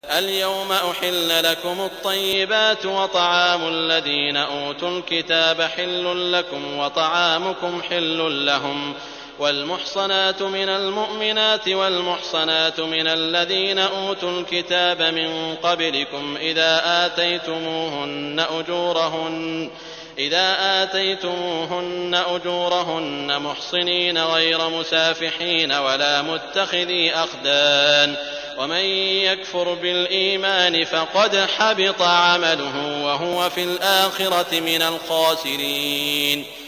اليوم أحل لكم الطيبات وطعام الذين أوتوا الكتاب حل لكم وطعامكم حل لهم والمحصنات من المؤمنات والمحصنات من الذين أوتوا الكتاب من قبلكم إذا آتيتموهن أجورهن محصنين غير مسافحين ولا متخذي أخدان ومن يكفر بالإيمان فقد حبط عمله وهو في الآخرة من الخاسرين.